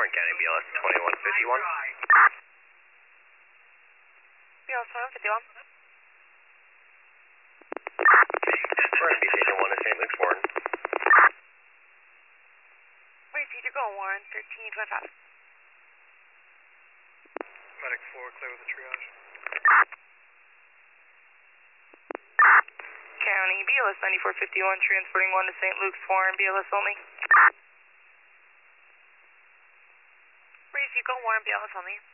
Warren County, BLS 2151. BLS 2151. Warren, be taking 1 to St. Luke's, Warren. Wait, did you go, Warren? 1325. Medic 4, clear with the triage. County, BLS 9451, transporting 1 to St. Luke's, Warren, BLS only. Where did you go, Warren, BLS only?